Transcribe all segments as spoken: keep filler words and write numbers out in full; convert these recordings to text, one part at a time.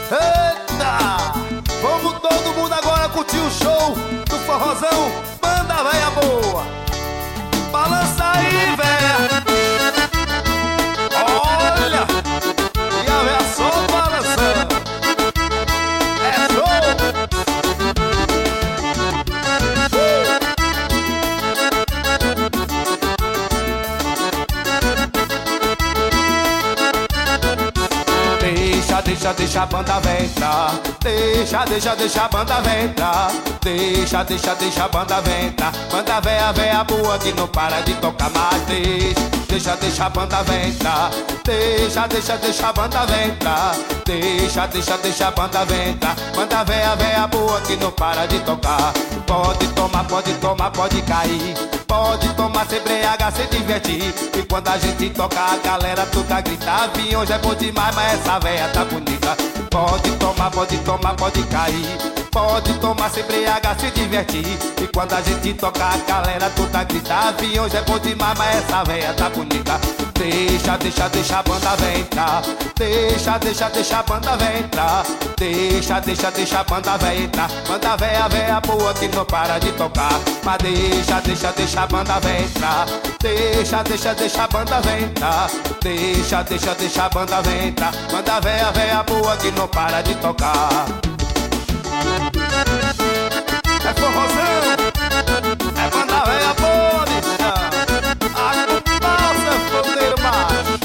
Eita! Vamos todo mundo agora curtir o show do forrozão Banda Véia Boa. Balança aí, véia. Olha! E a véia só balançando. É show! Deixa, deixa, deixa a banda véia entrar. Deixa, deixa, deixa a banda véia entrar. Deixa, deixa, deixa a banda véia entrar. Banda véia, véia boa que não para de tocar mais. Deixa, deixa, deixa a banda véia entrar. Deixa, deixa, deixa a banda véia entrar. Deixa, deixa, deixa a banda véia entrar. Banda véia, véia boa que não para de tocar. Pode tomar, pode tomar, pode cair. Pode tomar, se embriagar, se divertir. E quando a gente toca, a galera toda grita. Avião já é bom demais, mas essa véia tá bonita. Pode tomar, pode tomar, pode cair. Pode tomar, se embriagar, se divertir. E quando a gente toca, a galera toda grita. Avião já é bom demais, mas essa véia tá bonita. Deixa, deixa, deixa a banda véia entrar. Deixa, deixa, deixa a banda véia entrar. Deixa, deixa, deixa a banda véia entrar. Banda véia, véia boa que não para de tocar. Mas deixa, deixa, deixa a banda véia entrar. Deixa, deixa, deixa a banda véia entrar. Deixa, deixa, deixa a banda véia entrar. Banda véia, véia boa que não para de tocar. É forrozão, é banda véia boa, bicha. A comparsa é fogueiro macho.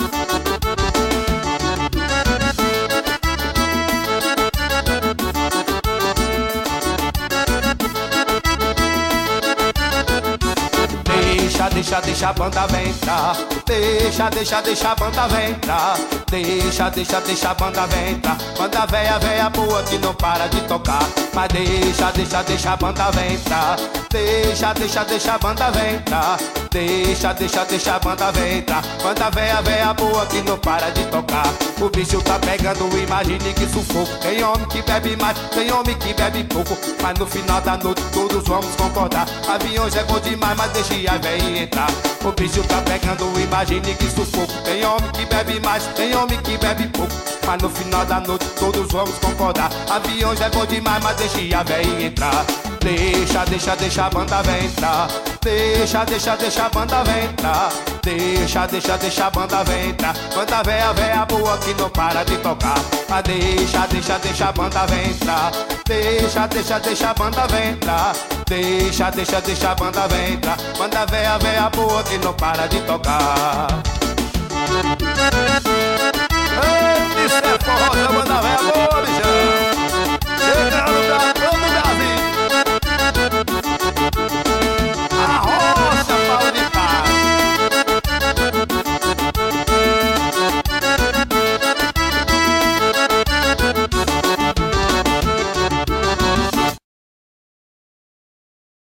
Deixa, deixa, deixa a banda véia entrar. Deixa, deixa, deixa a banda véia entrar. Deixa, deixa, deixa a banda véia entrar. Banda véia, véia boa que não para de tocar. Mas deixa, deixa, deixa a banda véia entrar. Deixa, deixa, deixa a banda véia entrar. Deixa, deixa, deixa a banda véia entrar. Banda véia, véia boa que não para de tocar. O bicho tá pegando, imagine que sufoco. Tem homem que bebe mais, tem homem que bebe pouco. Mas no final da noite todos vamos concordar. Aviões é bom demais, mas deixa a véia entrar. O bicho tá pegando, imagine que sufoco. Tem homem que bebe mais, tem homem que bebe pouco. Mas no final da noite todos vamos concordar. Aviões é bom demais, mas deixa a véia entrar. Deixa, deixa, deixa a banda véia entrar. Deixa, deixa, deixa a banda véia entrar. Deixa, deixa, deixa a banda véia entrar. Banda véia, véia boa que não para de tocar. Mas deixa, deixa, deixa a banda véia entrar. Deixa, deixa, deixa a banda véia entrar. Deixa, deixa, deixa a banda véia entrar. Banda véia, véia boa que não para de tocar.